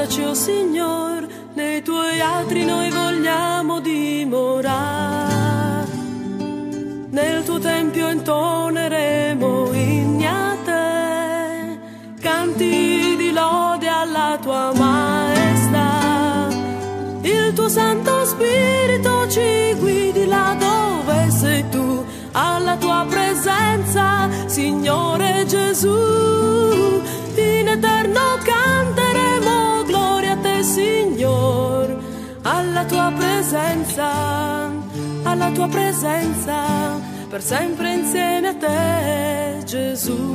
portaci, o Signor, nei tuoi atri noi vogliamo dimorare. Nel tuo tempio intoneremo inni a te, canti di lode alla tua maestà. Il tuo Santo Spirito ci guidi là dove sei tu, alla tua presenza, Signore Gesù. In eterno canteremo gloria a te, Signor, alla tua presenza, per sempre insieme a te, Gesù.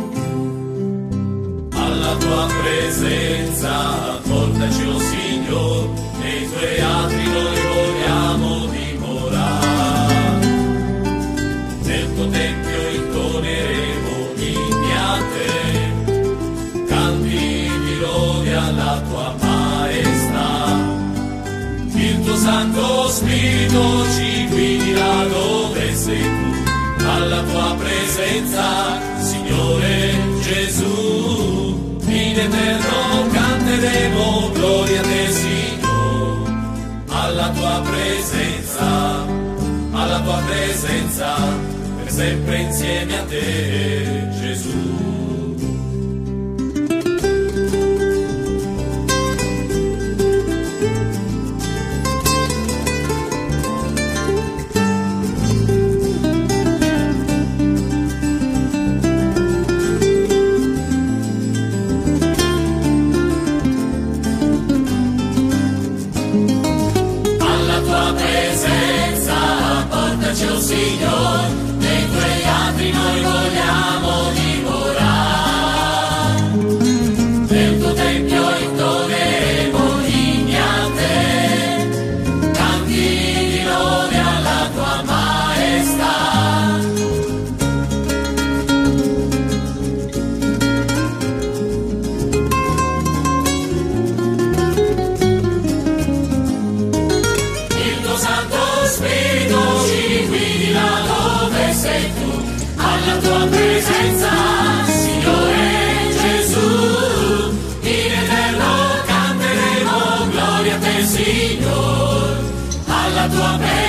Alla tua presenza, portaci, o Signor, nei tuoi atri noi vogliamo dimorare. Nel tuo tempio intoneremo inni a te, canti di lode alla tua maestà. Il tuo Santo Spirito ci guidi là dove sei tu, alla tua presenza, Signore Gesù. In eterno canteremo gloria a te, Signore, alla tua presenza, per sempre insieme a te, Gesù. Signor, nei tuoi atri noi vogliamo dimorare. Nel tuo tempio intoneremo inni a te, canti di lode alla tua maestà. Il tuo Santo Spirito ci guidi là dove sei tu, alla tua presenza, Signore Gesù. In eterno canteremo gloria a te, Signor, alla tua presenza,